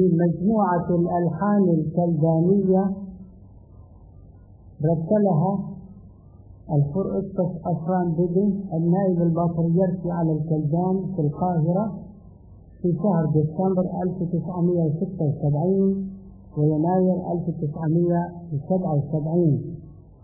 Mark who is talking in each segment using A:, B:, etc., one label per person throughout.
A: مجموعة الألحان الكلدانية رتلها الفرقس أفران بيدي النائب البطريركي على الكلدان في القاهرة في شهر ديسمبر 1976 ويناير 1977.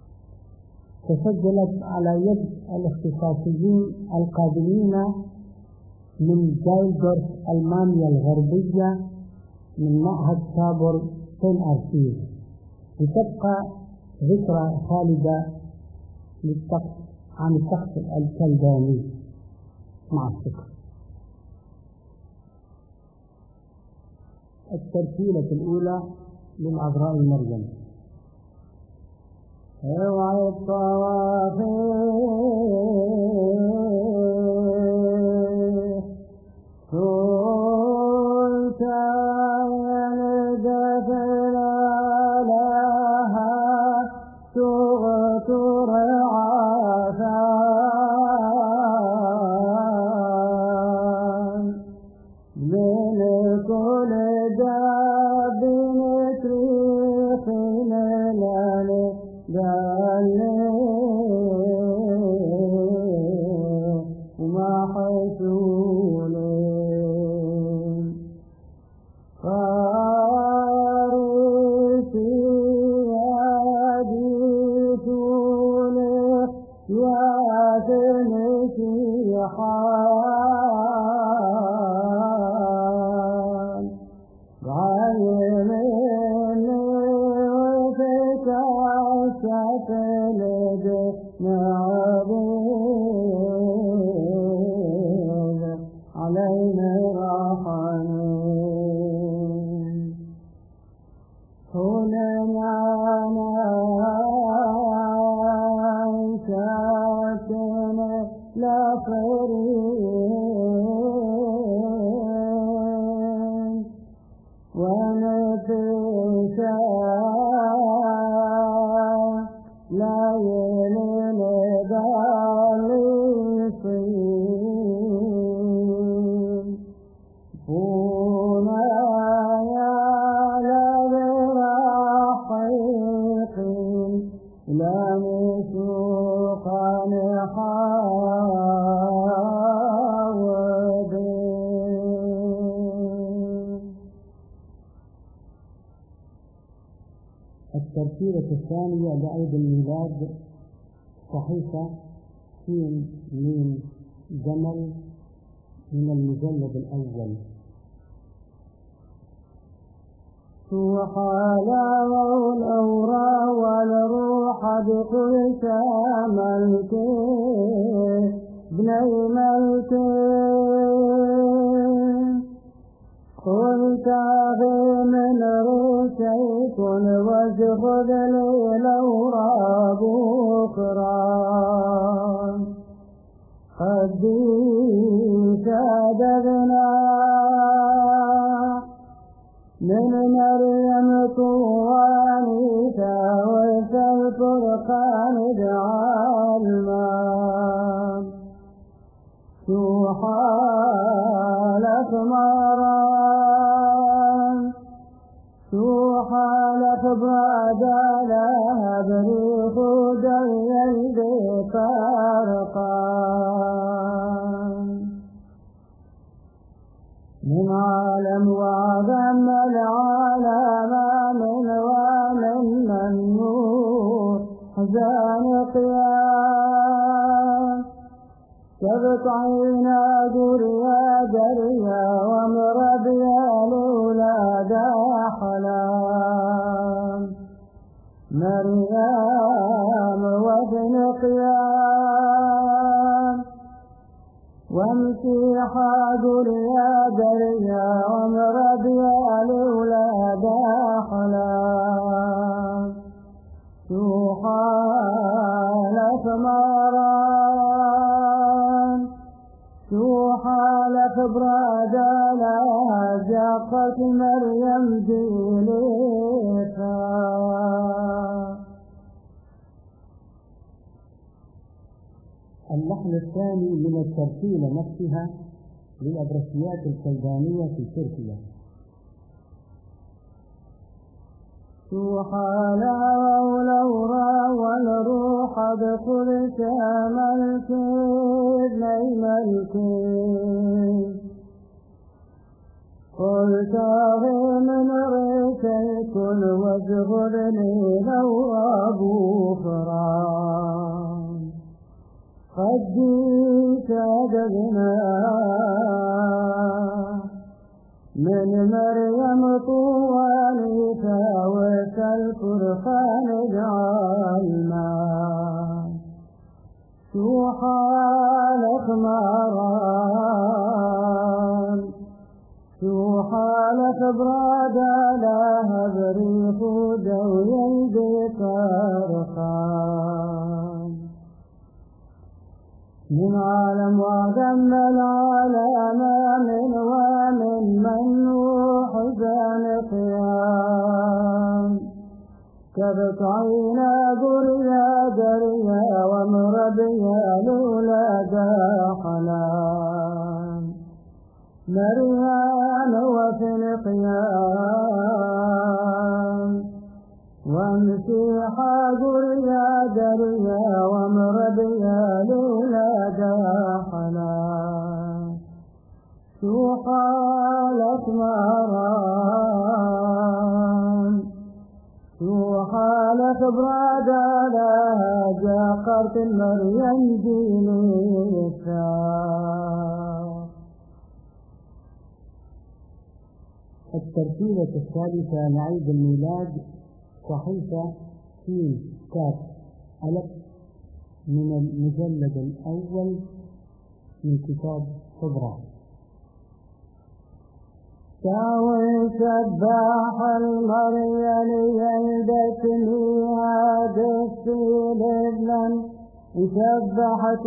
A: تسجلت على يد الاختصاصيين القادمين من جايلدورف ألمانيا الغربية من معهد تابور سين أرشيف، لتبقى ذكرى خالدة عن الشخص الكلداني. مع الشكر. الترتيلة الأولى للعذراء مريم. اوعى الطوافين كنت يندفن لها تغتر عافان من كل داب تريخنا لنا وما حسولين فارسي يديتوني ياسنكي حال غيرني وفكاسة نعبد علينا رحمين هنا نعيشتنا لا فرين ونفسا لا يلين بالصين هنا يا لذراحيقين لا نسوقا نحاوبين. الترتيبة الثانية لعيد الميلاد صحيفة سين ميم جمل من المجلد الأول. وحلاوة الأوراق والروح بكل شاملك بني ملك قلت من رسيكن وزخذ لي الأوراق أخرى قديس أدبنا من مريم طوانيتا وفي الفرقان دعالما سوحالك مران سوحالك بعدالها بريخ ديان بفرقان من عالم وعدم العالم من ومن النور حزان قيام تبقينا دريا دريا ومربيا لولاد حلام مريم وابن قيام وامسيحا دريا دريا ومربيا لولاد حلام سوحالك مران سوحالك برادالا جاقت مريم ديليكا. اللحن الثاني من الترتيلة نفسها للأبرشيات الكلدانية في تركيا.
B: سبحان ولورا والروح ادخل ملك ابني ملك قلت من ريتك واجغرني لو أبو فران قد جئت جبنا من مريم طوالك الفرقان اجعلنا شو حالك مران شو حالك برادا لها بريق دوي بفرقان من عالم وعدم العالم من ومن حزن قيام كبت عينا بريا دريا ومربيا لولا حلام مريان وفي القيام وامسيحا بريا دريا ومربيا لولا حلام شو حالك مران شو حالك برادا لها جاقرت مريم ديني
A: الترتيبة الثالثة لعيد الميلاد صحيفة سين كاف ألف من المجلد الأول من كتاب صبرا.
B: ساوي سباح المريم يلبسني هذا لبنا سبحت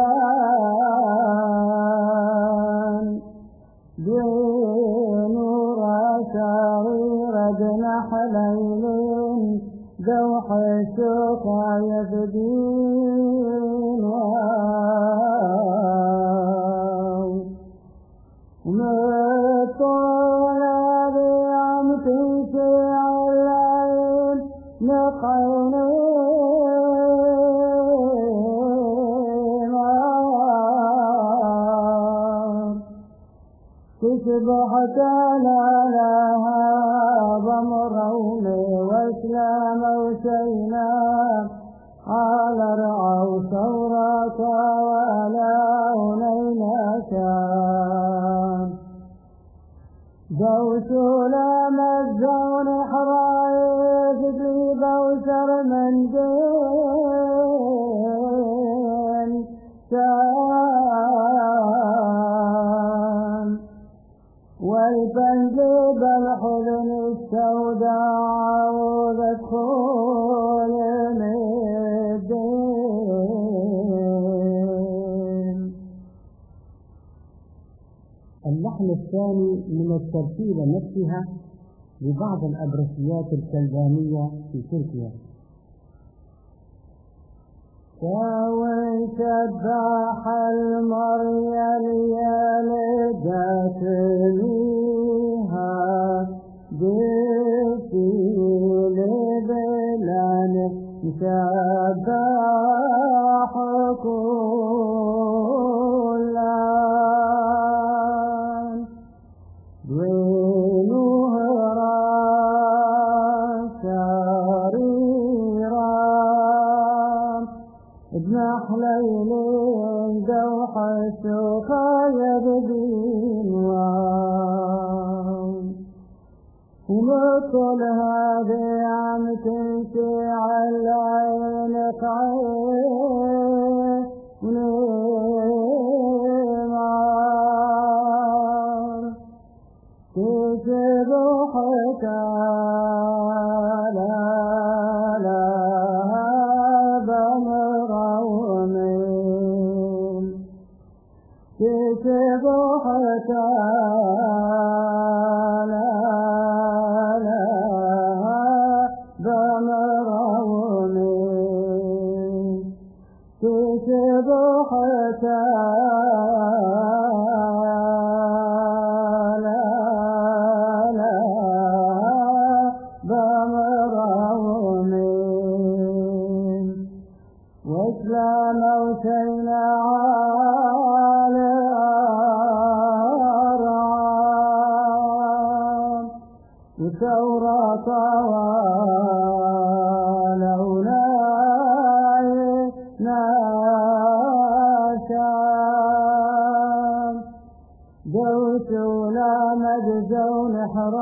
B: اللان بنورا سرير بنحلين دوح الشوكا يفدين مطولة بعم تنشع الليل نقيني تصبحت لها ضمرون واسلام وسينا على رعوا ثورة ولا هنينا كان دوسول مزون حرايف في بوسر من دين كان والبنجب الحزن السوداء عوضت خول الدين.
A: اللحن الثاني من الترتيبة نفسها لبعض الأبرشيات الكلدانية في تركيا.
B: ساوي سباح المريم يلدتنيها جئتي لبلان سباح كلان دوينه راسريران ابن حليلين دوح الشوكا يبدين ومثل هذه عم تمشي على عينك عين ونمار تسبحك لا تسبحك لا بمرون تسبحك لا بمرون التوراة ولولا ناشان دوت ولا مجزون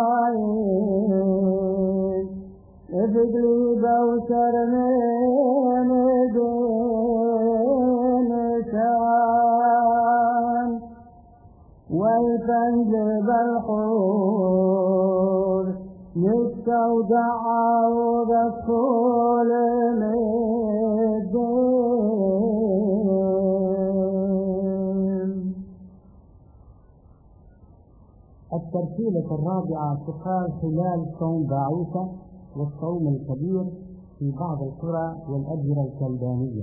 B: حرايين بقليب وسر من بنسان والفنج بالحور نستودع عوض الطول الدين.
A: الترتيلة الرابعة تقال خلال صوم باعوثة والصوم الكبير في بعض القرى والأديرة الكلدانية.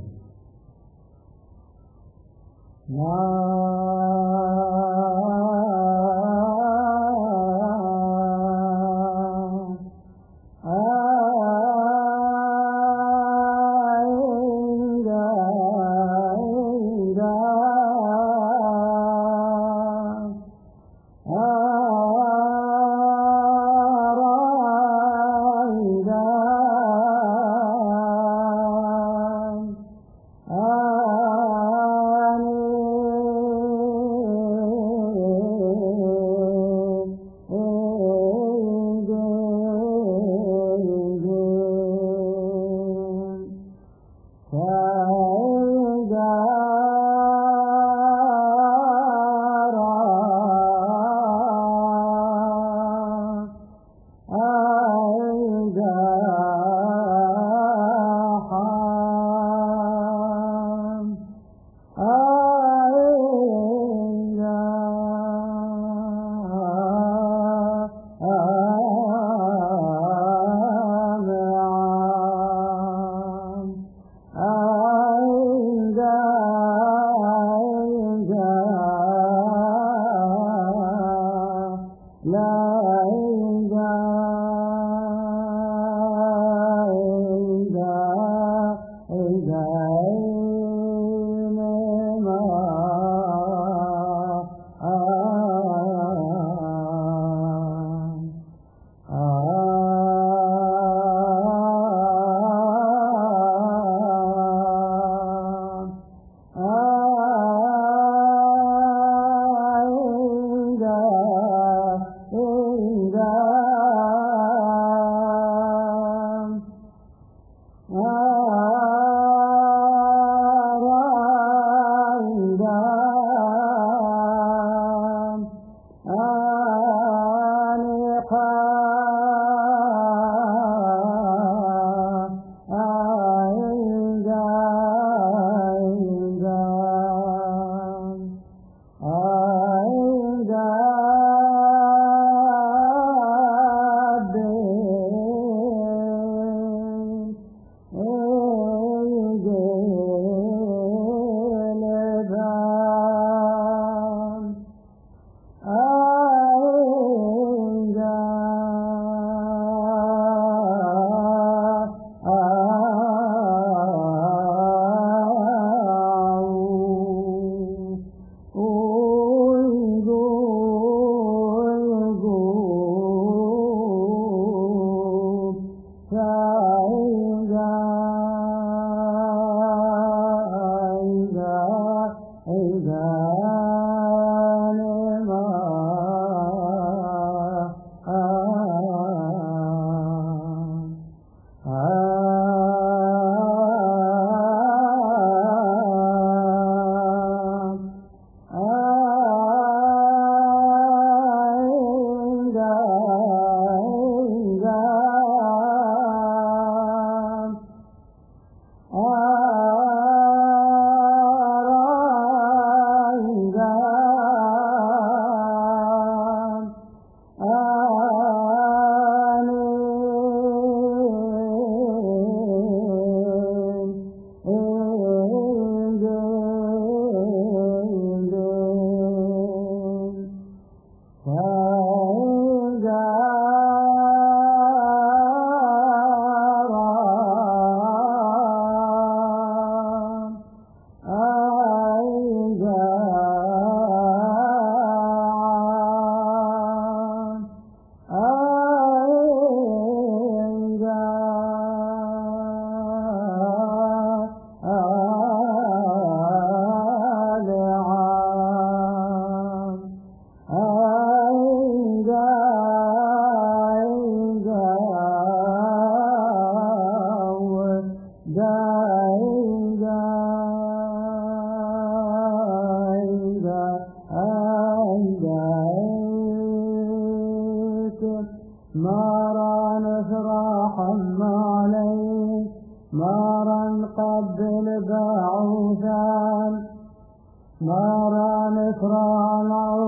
B: مارا نفرح عليك مارا نقبل بعوثان مارا نفرح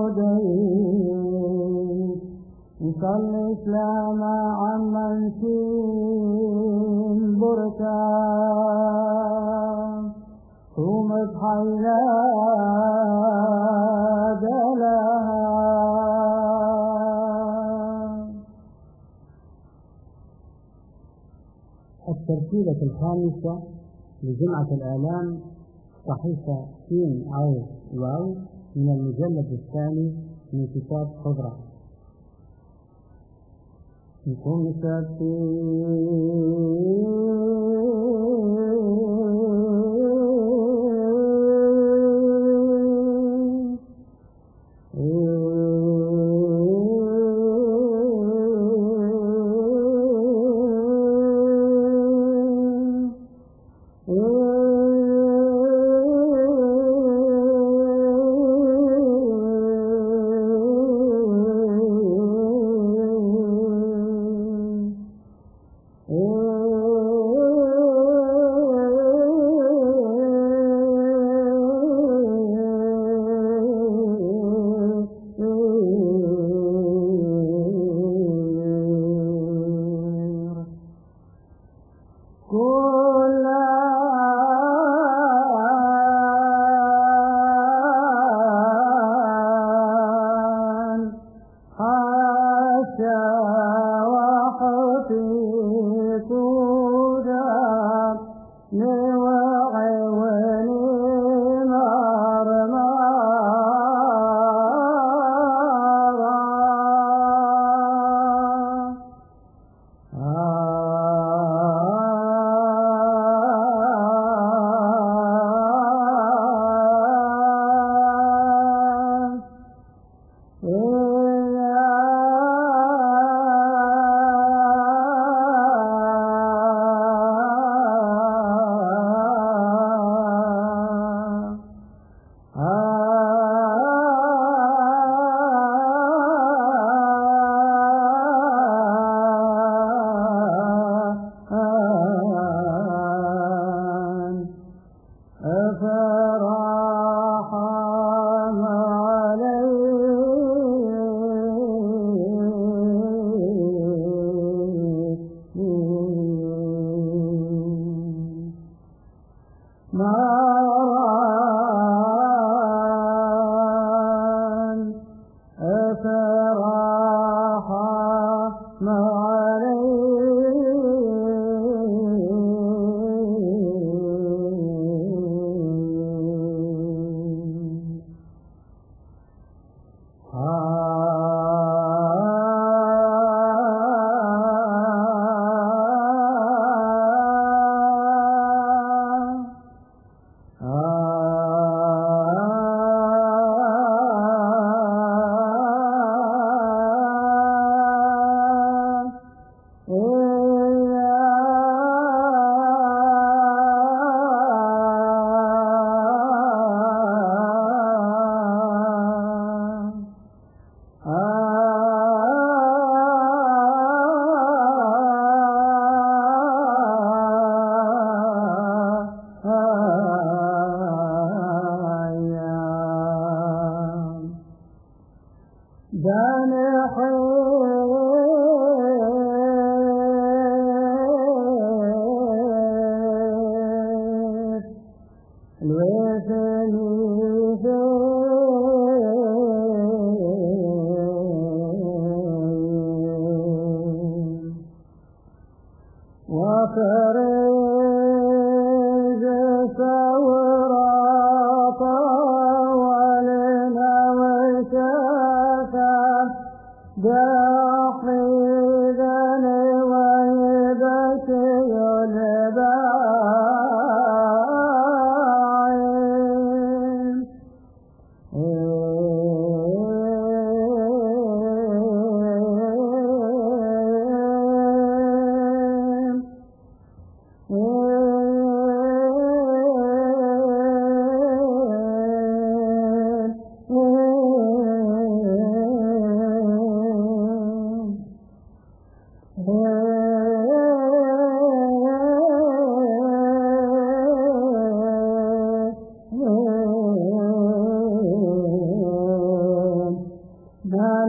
B: عوديك نصلي سلامة عما نسين بركان ومضحينا دلها.
A: الترتيبة الخامسة لجمعة الآلام صحيفة سين أو واو من المجلد الثاني من كتاب خضرة.
B: كنت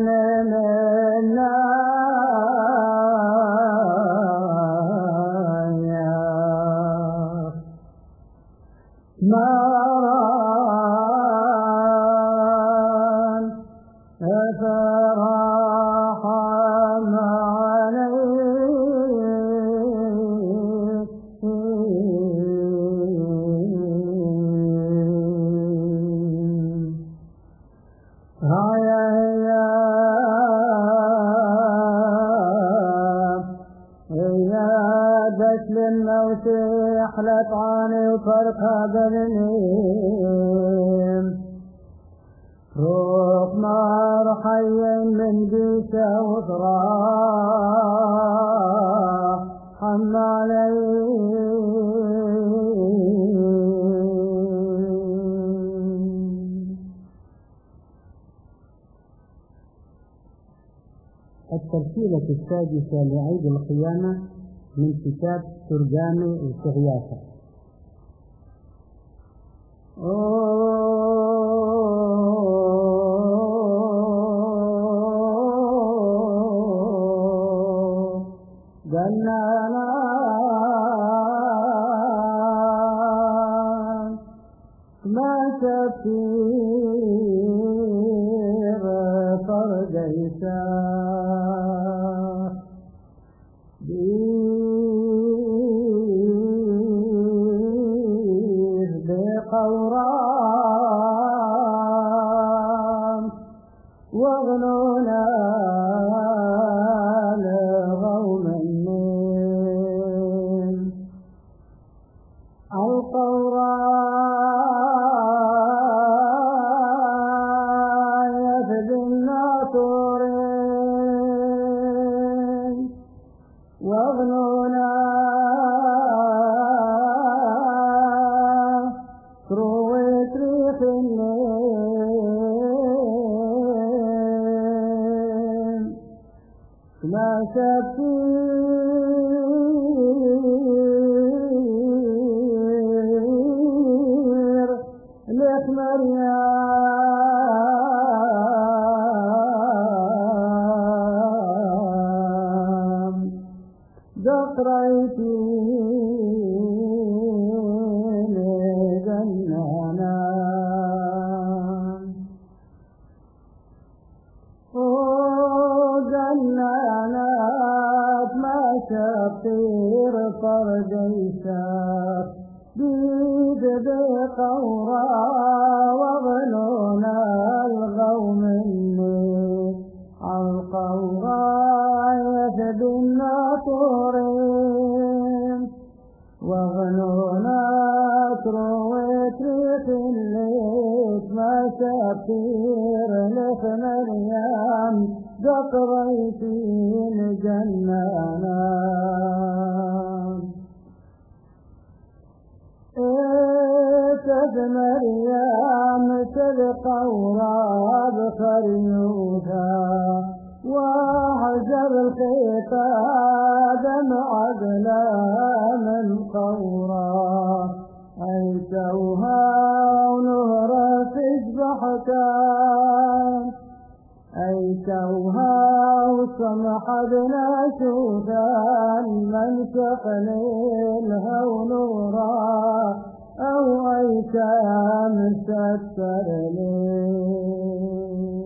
B: من الناس مران فرحم عليك يا بس للموت حلت عني وفرقها بالنيم روح نار حي من بيته وصراح حم
A: الترتيبة السادسة لعيد القيامة من كتاب ترجمة وسغياثة.
B: جنانا ما كثير فرجيسا بقوران واغنونا لغوم النيل القوران يفدي الناطورين واغنونا تروي تريخ الليل ما شفير لك مريم ذكريتي لجنانا جنانات ما شفير فرجيسا بيد بقورا وغنونا الغوم الليل القورا يفدي الناطورين واغنونا تروي تريخ الليل ما شفير لك مريم ذكريتين جنانا اتت مريم تلقورا بخريوتها وحجر الخيطة دمع من قورا أيتوها ونهرة تسبحتان أيتوها وسمح بنا شوفان من شقليلها ونورا أو أيتام ستر ليه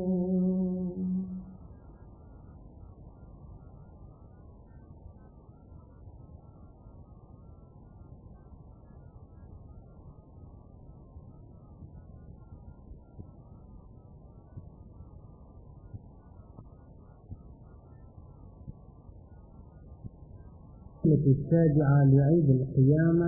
A: السابعة لعيد القيامة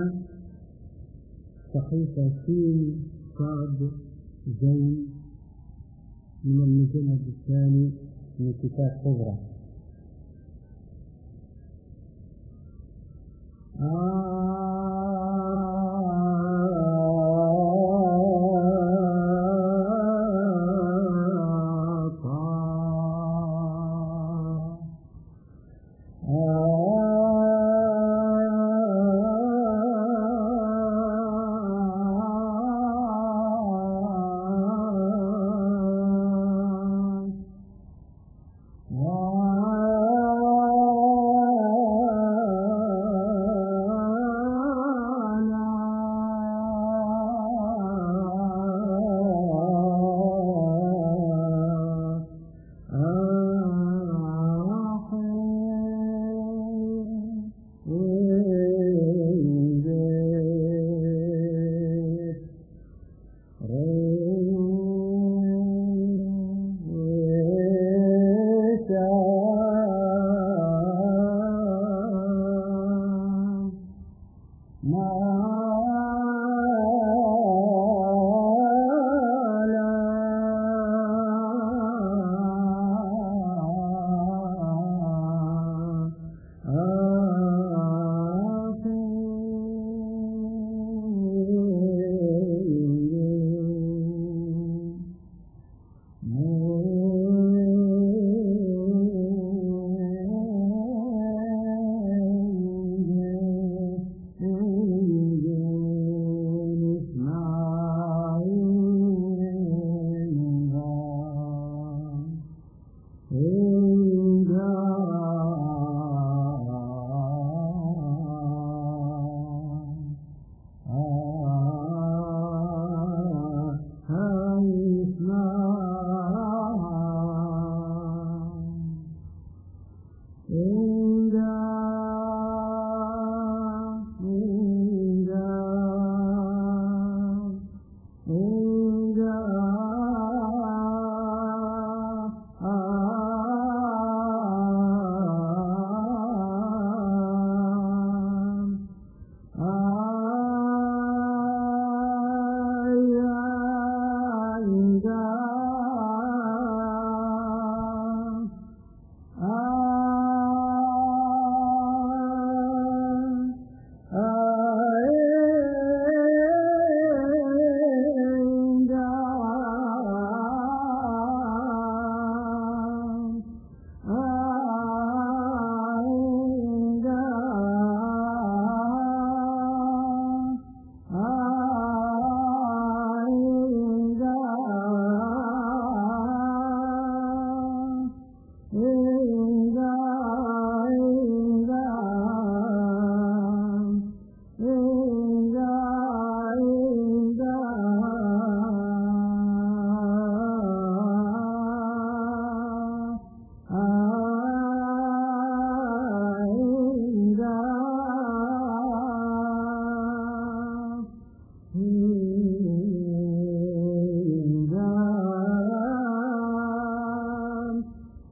A: صحيفة سين صاد زين من المجلد الثاني من كتاب خضرة.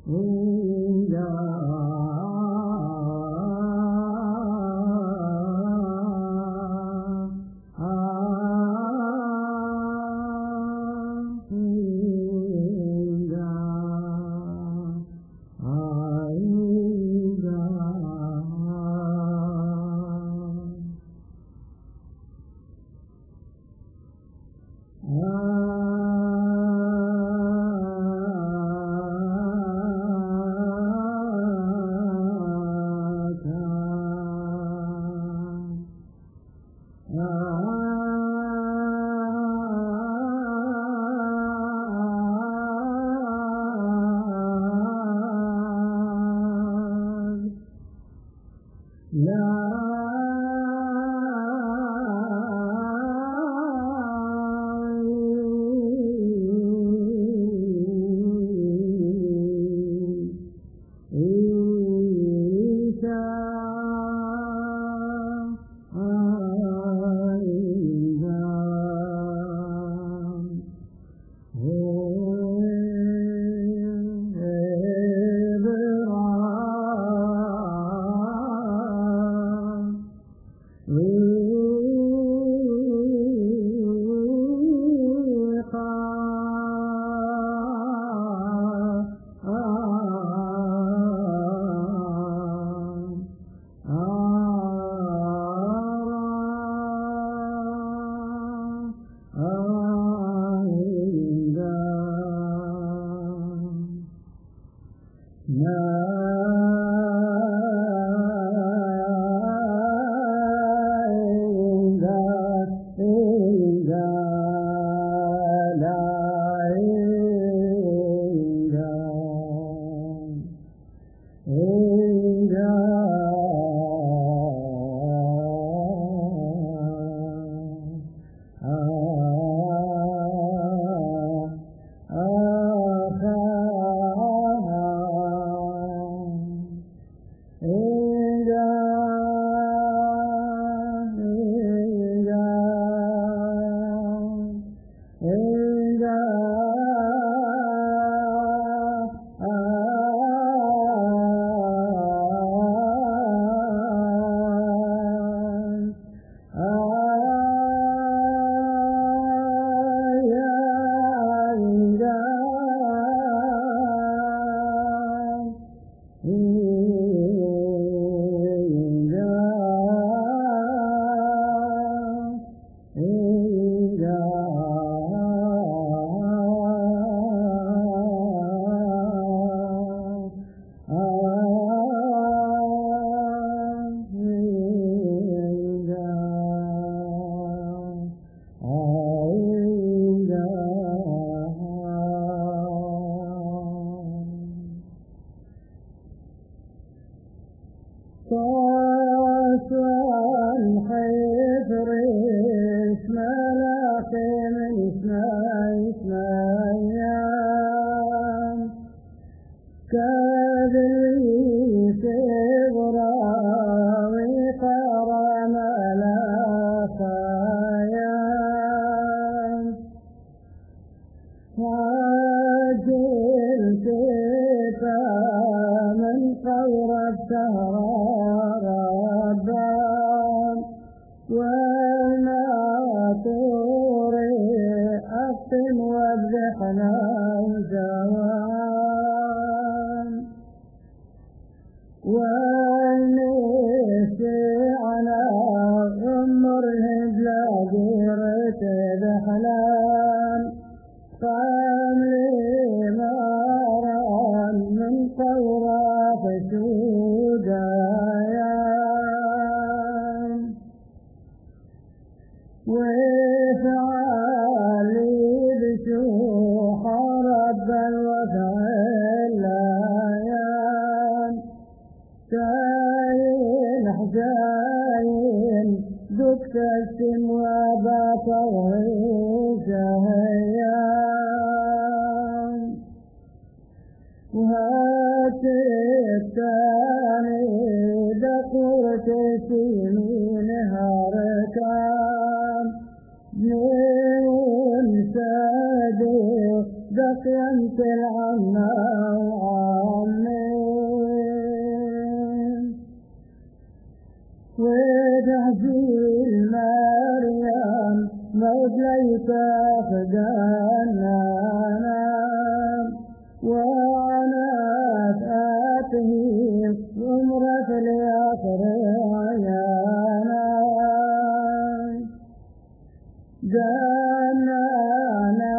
B: بقيت العنا تفدانا وانا فاته عمرة الأخريانا جنانا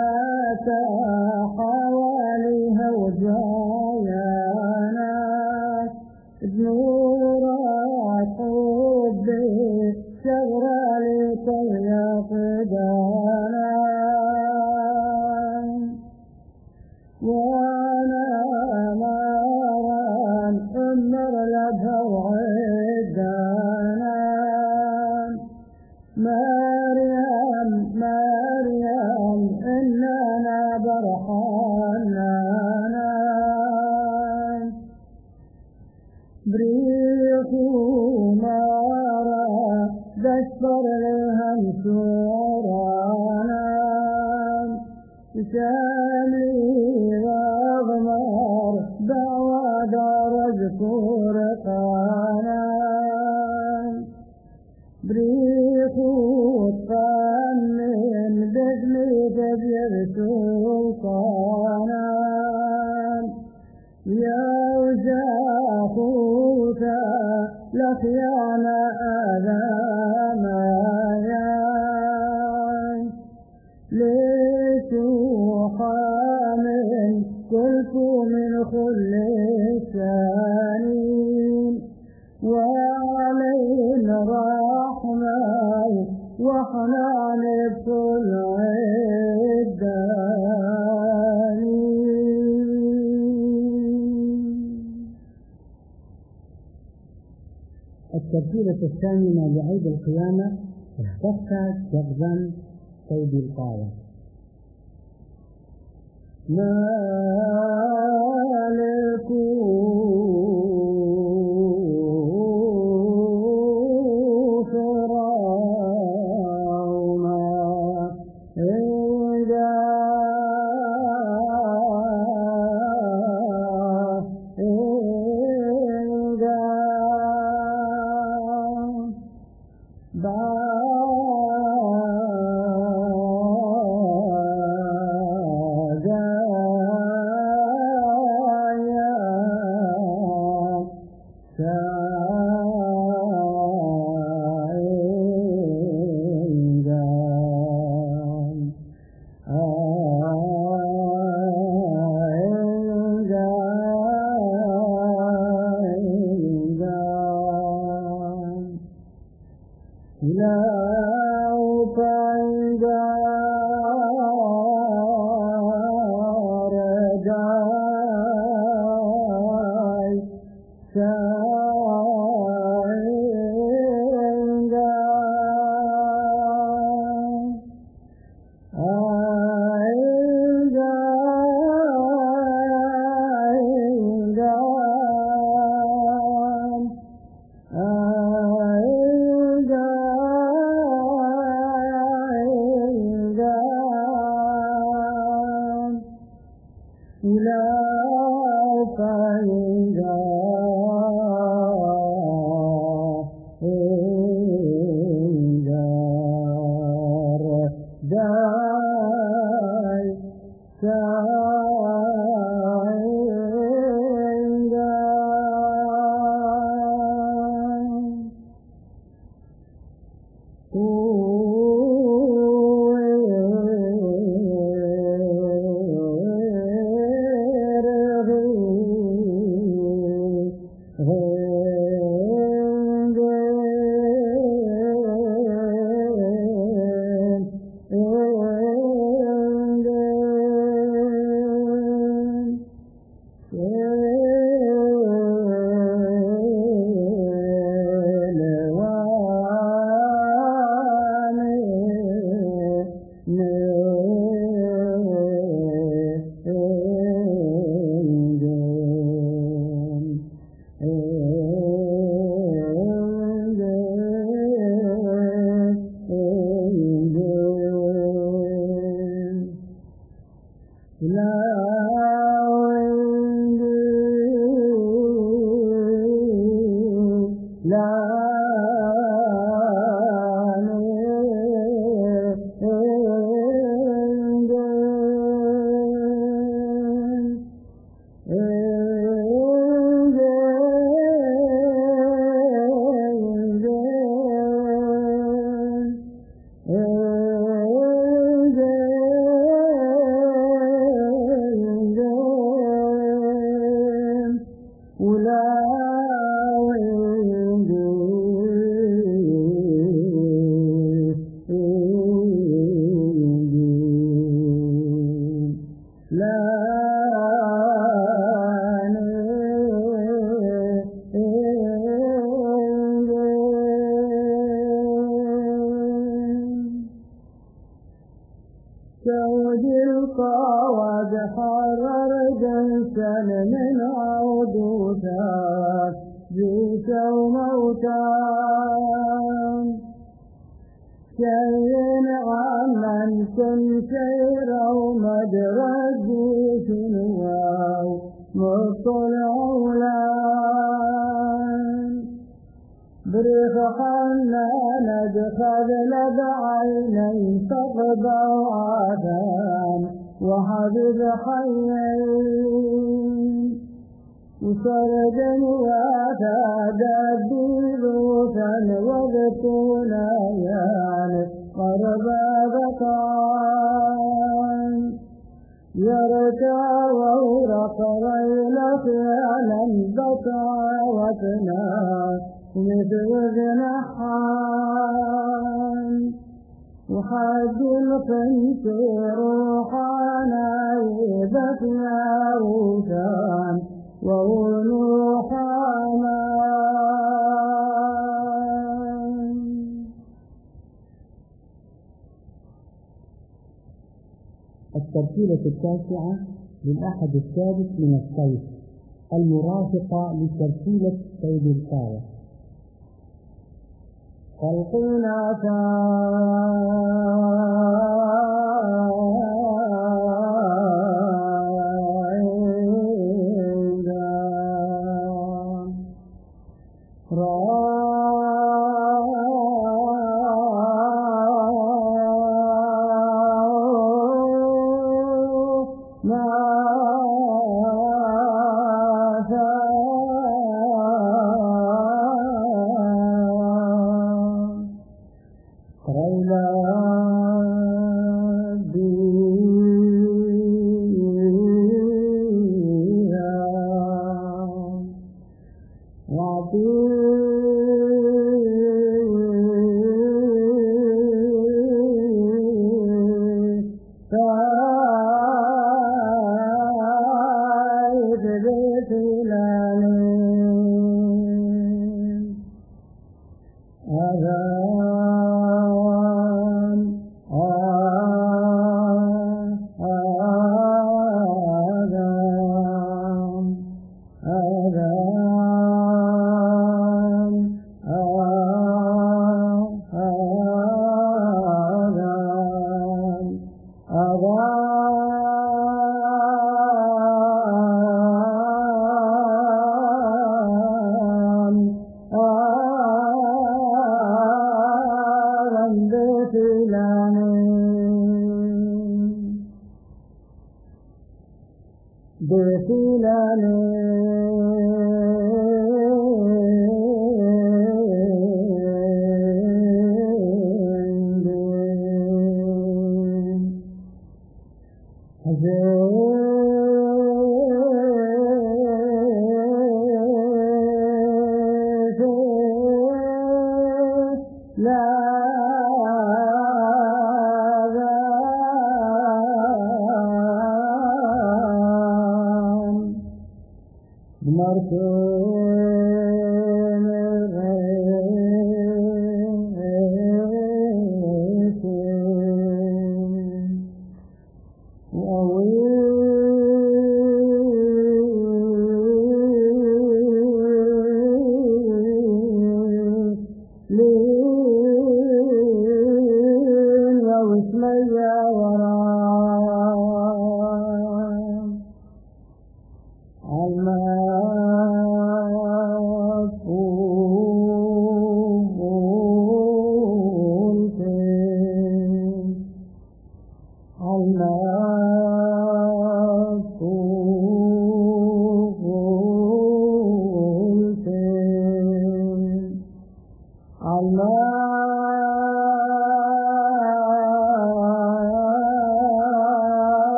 B: حواليها وجايانا نورات حبي شغرة لطيق دانا وانا نارا حمر لبها وعدانا مريم مريم إننا برحانا بريخو مارا دشبر لهم سورانا شاملي غغمار بعواد رجكور قانا بريخو طمن بجلي تبير سلطانا يا وجاهوتا لخيانا آذانا يا لسوحا قلت من خل الثاني وعلينا رحمة وحنان بكل عداني.
A: الترتيبة الثامنة لعيد القيامة اختص جغزا صيد القاوة.
B: مالك الأوثان شيء عمن سير ومدرجي شنواو مطلع ولان بريخ حنانا دخل بعيني فقضى عذان وحبيب حيين وسرد وفاد بذوثا وذكونا يعني قرب بطان يرتع وورق غيل خيالا بطاوتنا مثل جنحان وحد القنطير روحانا يبت يا روشان وونوحانا.
A: الترتيلة التاسعة للأحد السادس من الصيف المرافقة لترتيلة سيد القاوة.
B: خلقنا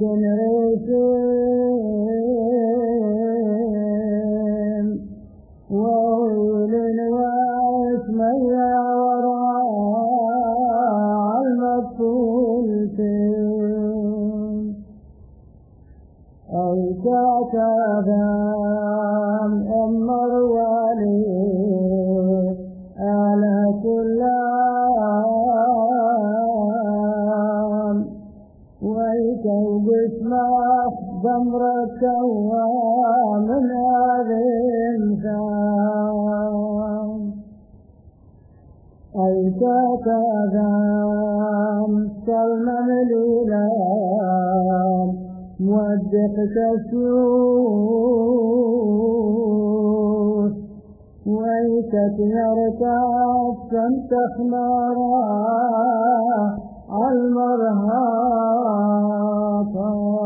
B: رسم وويل واسمي وراء المقتول أي كتبان أمر ولي على كل ويكو بسمح ضمرك ومن هذا الإنسان أي كتبان كلمة مليلان مودق تسوس ويكت يرتاف تنتخ نارا المرهاق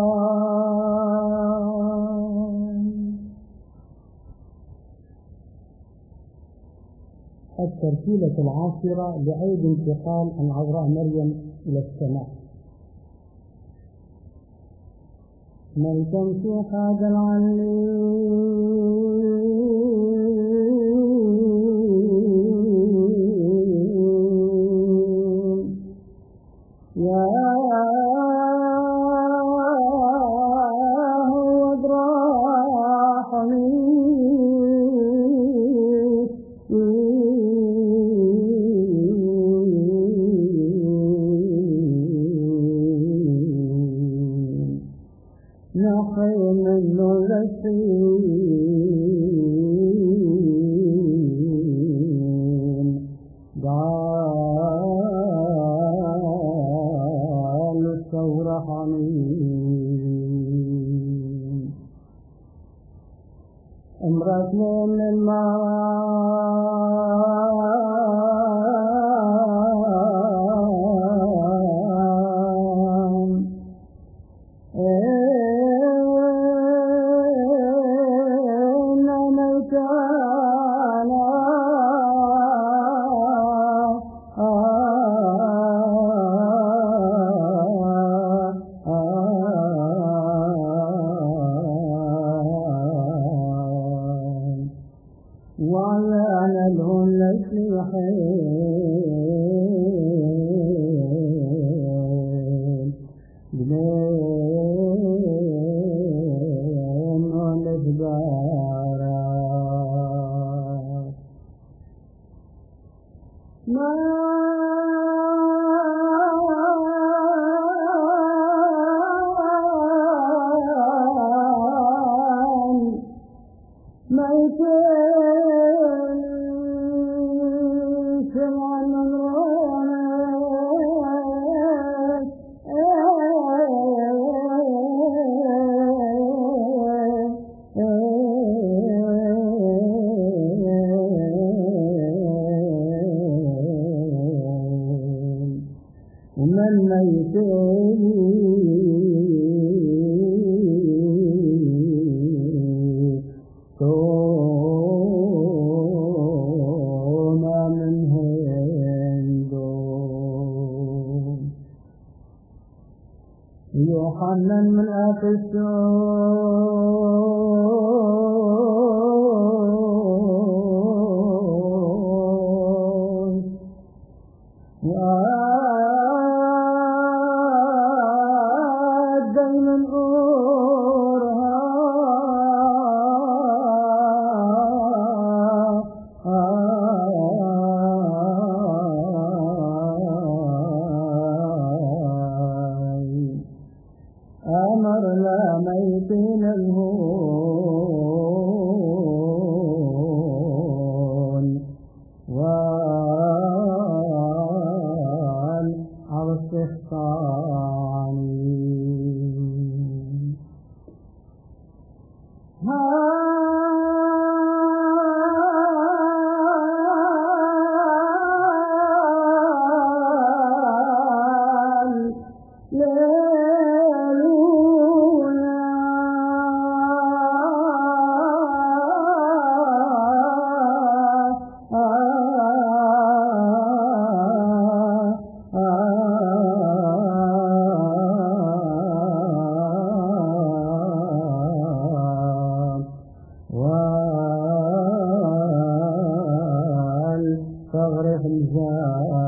A: الترتيلة العاشرة لعيد انتقال العذراء مريم إلى السماء. من تمشي هذا العليم يا
B: نحي من نلسين ضال الثور حميم امرأة من وعلى لهم لسلحين بلين والإفدارات ومن ميتين توما من هندو يوحنا من أفسوس من أورها أمر لا ميتين الجار